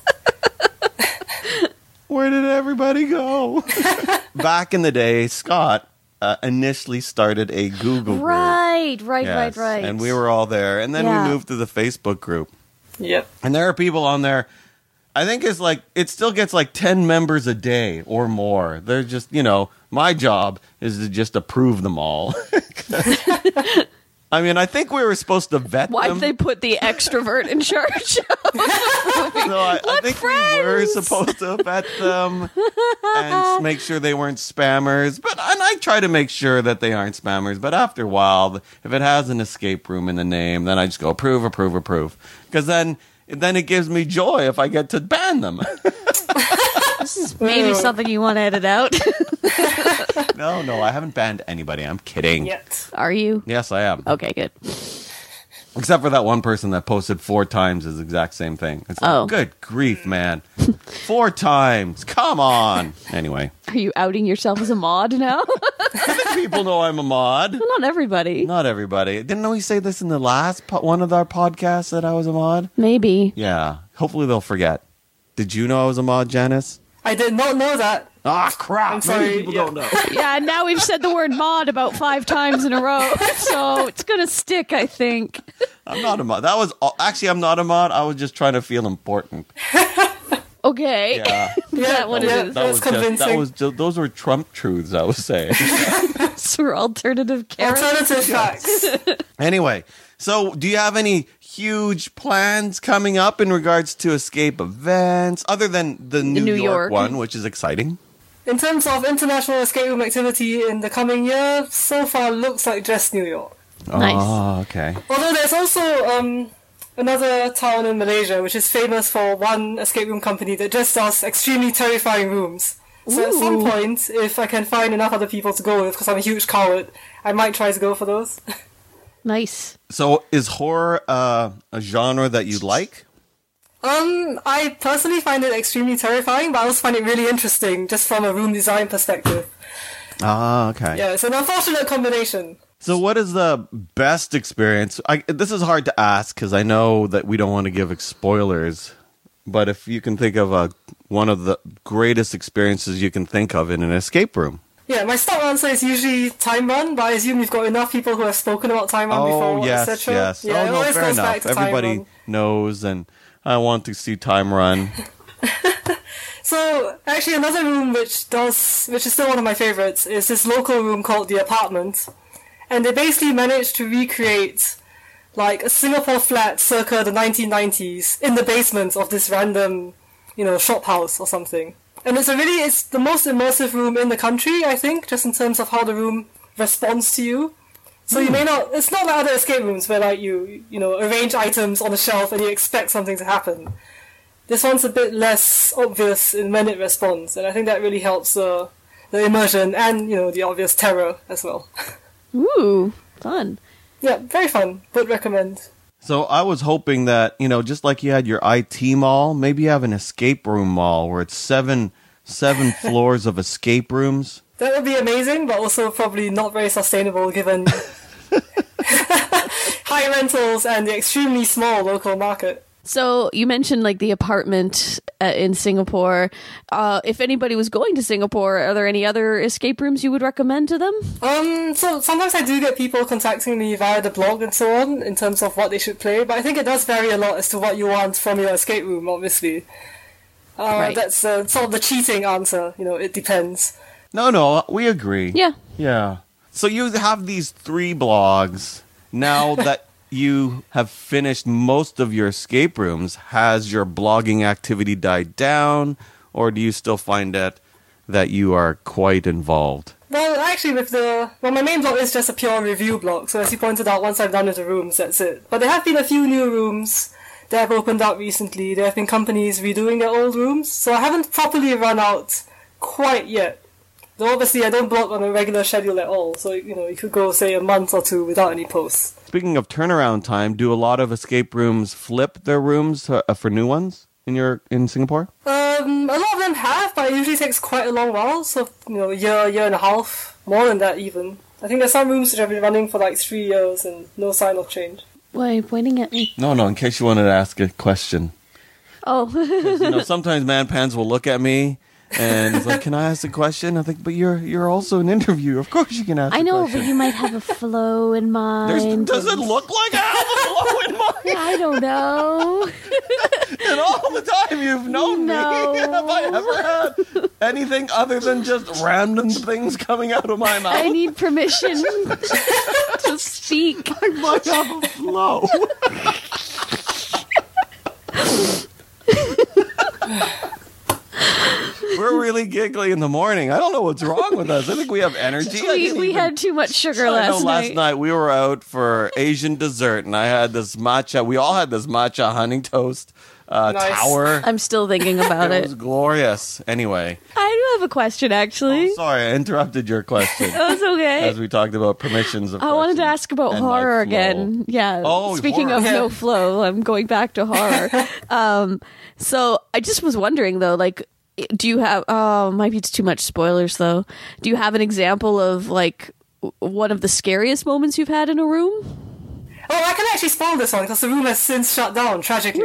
Where did everybody go? Back in the day, Scott uh, initially started a Google group. Right, right, Yes, right, right. And we were all there. And then Yeah. we moved to the Facebook group. Yep. And there are people on there. I think it's like, it still gets like ten members a day or more. They're just, you know, my job is to just approve them all. I mean, I think we were supposed to vet Why'd them. they put the extrovert in charge? So I, I What think we were friends? supposed to vet them and s- make sure they weren't spammers. But and I try to make sure that they aren't spammers. But after a while, if it has an escape room in the name, then I just go approve, approve, approve. Because then, then it gives me joy if I get to ban them. This is maybe something you want to edit out. No, no, I haven't banned anybody. I'm kidding. Yet. Are you? Yes, I am. Okay, good. Except for that one person that posted four times the exact same thing. It's like, Oh. good grief, man. Four times. Come on. Anyway, Are you outing yourself as a mod now? people know I'm a mod. Well, not everybody. Not everybody. Didn't we say this in the last po- one of our podcasts that I was a mod? Maybe. Yeah. Hopefully they'll forget. Did you know I was a mod, Janice? I did not know that. Ah, crap. I'm sorry, Maybe people yeah. don't know. Yeah, and now we've said the word mod about five times in a row, so it's gonna stick, I think. I'm not a mod. That was all- actually, I'm not a mod. I was just trying to feel important. Okay. Yeah. Is that what yeah, it is? That That's was just, that convincing. was just, those were Trump truths I was saying. For alternative characters. Alternative facts. Anyway, so do you have any huge plans coming up in regards to escape events other than the New, New York, York. one, which is exciting? In terms of international escape room activity in the coming year, so far looks like just New York. Nice. Oh, okay. Although there's also um, another town in Malaysia which is famous for one escape room company that just does extremely terrifying rooms. So at some Ooh. point, if I can find enough other people to go with, because I'm a huge coward, I might try to go for those. Nice. So is horror uh, a genre that you like? Um, I personally find it extremely terrifying, but I also find it really interesting, just from a room design perspective. Ah, okay. Yeah, it's an unfortunate combination. So what is the best experience? I, this is hard to ask because I know that we don't want to give ex- spoilers. But if you can think of a, one of the greatest experiences you can think of in an escape room. Yeah, my stock answer is usually Time Run, but I assume you've got enough people who have spoken about Time Run Oh, before, yes, et cetera. yes. Yeah, it oh, no, always fair goes back enough. to Time Everybody Run. knows, and I want to see Time Run. So actually, another room which does, which is still one of my favorites, is this local room called the Apartment, and they basically managed to recreate like a Singapore flat circa the nineteen nineties in the basement of this random, you know, shop house or something. And it's a really, it's the most immersive room in the country, I think, just in terms of how the room responds to you. So mm. you may not, it's not like other escape rooms where like you, you know, arrange items on a shelf and you expect something to happen. This one's a bit less obvious in when it responds, and I think that really helps uh, the immersion and, you know, the obvious terror as well. Ooh, fun. Yeah, very fun. Would recommend. So I was hoping that, you know, just like you had your I T mall, maybe you have an escape room mall where it's seven seven floors of escape rooms. That would be amazing, but also probably not very sustainable given high rentals and the extremely small local market. So you mentioned like the apartment uh, in Singapore. Uh, if anybody was going to Singapore, are there any other escape rooms you would recommend to them? Um, so sometimes I do get people contacting me via the blog and so on in terms of what they should play, but I think it does vary a lot as to what you want from your escape room, obviously. Uh, right. That's uh, sort of the cheating answer, you know, it depends. No, no, we agree. Yeah. Yeah. So you have these three blogs now that you have finished most of your escape rooms. Has your blogging activity died down, or do you still find that that you are quite involved? Well, actually, with the well, my main blog is just a pure review blog. So as you pointed out, once I've done with the rooms, that's it. But there have been a few new rooms that have opened up recently. There have been companies redoing their old rooms, so I haven't properly run out quite yet. Though obviously, I don't blog on a regular schedule at all. So you know, you could go say a month or two without any posts. Speaking of turnaround time, do a lot of escape rooms flip their rooms uh, for new ones in your in Singapore? Um, a lot of them have, but it usually takes quite a long while. So you know, a year, year and a half, more than that even. I think there's some rooms which have been running for like three years and no sign of change. Why are you pointing at me? No, no. In case you wanted to ask a question. Oh, you know, sometimes man pans will look at me. And it's like, can I ask a question? I think, but you're you're also an interviewer. Of course you can ask I a know, question. But you might have a flow in mind. There's, does it look like I have a flow in mind? I don't know. And all the time you've known no. me, have I ever had anything other than just random things coming out of my mouth? I need permission to speak. I might have a flow. We're really giggly in the morning. I don't know what's wrong with us. I think we have energy. We, we even, had too much sugar I last know, night. Last night we were out for Asian dessert, and I had this matcha. We all had this matcha honey toast uh, nice. tower. I'm still thinking about it. It was glorious. Anyway. I do have a question, actually. Oh, sorry, I interrupted your question. That's okay. As we talked about permissions of I wanted to ask about horror again. Yeah. Oh, Speaking horror. of Yeah. no flow, I'm going back to horror. um, so I just was wondering, though, like, do you have, oh, might be too much spoilers though. Do you have an example of like w- one of the scariest moments you've had in a room? Oh, I can actually spoil this one because the room has since shut down, tragically.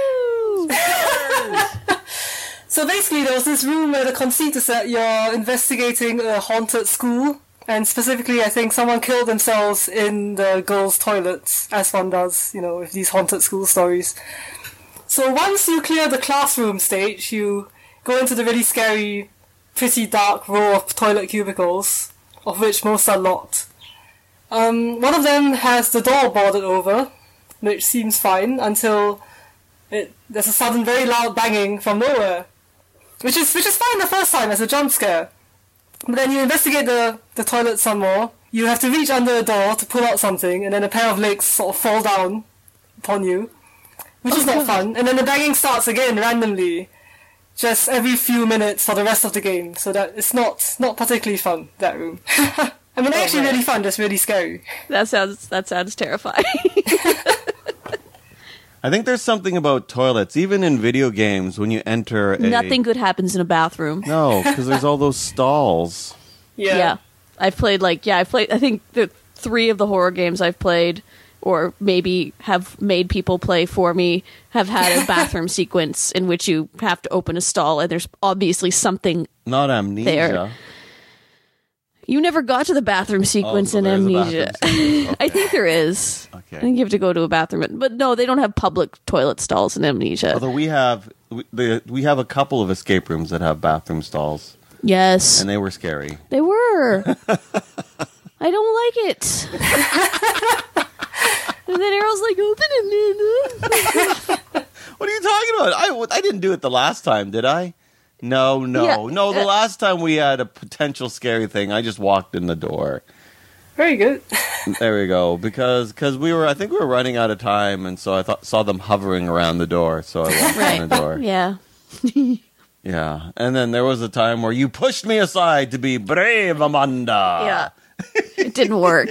So basically there was this room where the conceit is that you're investigating a haunted school, and specifically I think someone killed themselves in the girls' toilets, as one does, you know, with these haunted school stories. So once you clear the classroom stage, you go into the really scary, pretty dark row of toilet cubicles, of which most are locked. Um, one of them has the door boarded over, which seems fine, until it, there's a sudden very loud banging from nowhere. Which is which is fine the first time as a jump scare. But then you investigate the, the toilet some more, you have to reach under a door to pull out something, and then a pair of legs sort of fall down upon you, which is not fun. And then the banging starts again randomly, just every few minutes for the rest of the game, so that it's not not particularly fun, that room. I mean, actually right. really fun, just really scary. That sounds that sounds terrifying. I think there's something about toilets, even in video games, when you enter a... Nothing good happens in a bathroom. No, because there's all those stalls. Yeah. Yeah. I've played like, yeah, I've played, I think the three of the horror games I've played, or maybe have made people play for me, have had a bathroom sequence in which you have to open a stall and there's obviously something Not Amnesia. there. You never got to the bathroom sequence Oh, so in there is a Amnesia. bathroom sequence. I think there is. Okay. I think you have to go to a bathroom. But no, they don't have public toilet stalls in Amnesia. Although we have we, the, we have a couple of escape rooms that have bathroom stalls, Yes. and they were scary. They were. I don't like it. And then Errol's like, open it. What are you talking about? I, I didn't do it the last time, did I? No, no. Yeah. No, the Uh, last time we had a potential scary thing, I just walked in the door. Very good. There we go. Because cause we were, I think we were running out of time, and so I thought, saw them hovering around the door, so I walked in the door. Yeah. Yeah. And then there was a time where you pushed me aside to be brave, Amanda. Yeah. It didn't work.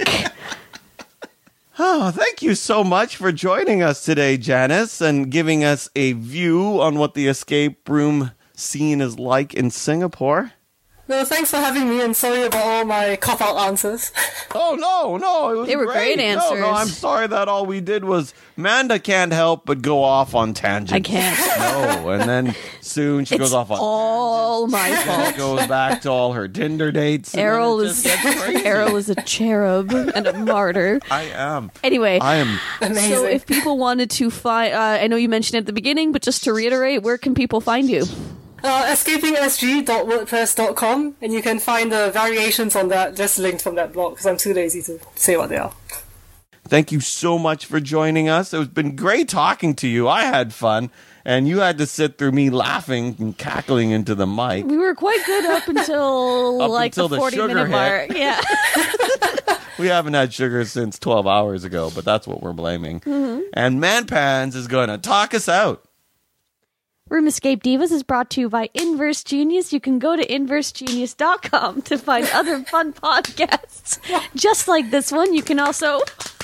Oh, thank you so much for joining us today, Janice, and giving us a view on what the escape room scene is like in Singapore. No, thanks for having me, and sorry about all my cop-out answers. Oh, no, no, it was They were great No, answers. no, I'm sorry that all we did was Manda can't help but go off on tangents. I can't. No, and then soon she It's goes off on all my tangents. fault. It goes back to all her Tinder dates. and then Errol it is just gets crazy. Errol is a cherub and a martyr. I am. Anyway, I am. Amazing. so if people wanted to find, uh, I know you mentioned it at the beginning, but just to reiterate, where can people find you? Uh, escaping s g dot wordpress dot com, and you can find the variations on that just linked from that blog, because I'm too lazy to say what they are. Thank you so much for joining us. It's been great talking to you. I had fun, and you had to sit through me laughing and cackling into the mic. We were quite good up until Up like until the the forty sugar minute hit. mark. Yeah. We haven't had sugar since twelve hours ago, but that's what we're blaming. Mm-hmm. And Manpans is going to talk us out. Room Escape Divas is brought to you by Inverse Genius. You can go to inverse genius dot com to find other fun podcasts just like this one. You can also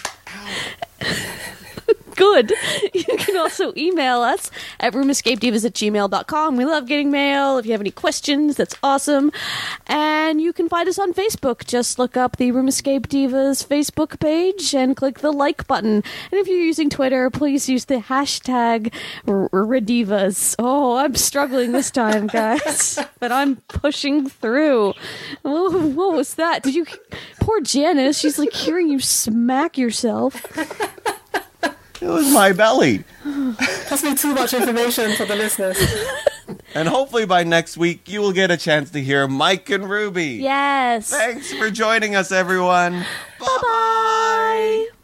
good. You can also email us at room escape divas at gmail dot com. We love getting mail. If you have any questions, that's awesome. And you can find us on Facebook. Just look up the Room Escape Divas Facebook page and click the like button. And if you're using Twitter, please use the hashtag R- Redivas. Oh, I'm struggling this time, guys. But I'm pushing through. Oh, what was that? Did you... Poor Janice. She's like hearing you smack yourself. It was my belly. That's been too much information for the listeners. And hopefully by next week, you will get a chance to hear Mike and Ruby. Yes. Thanks for joining us, everyone. Bye-bye.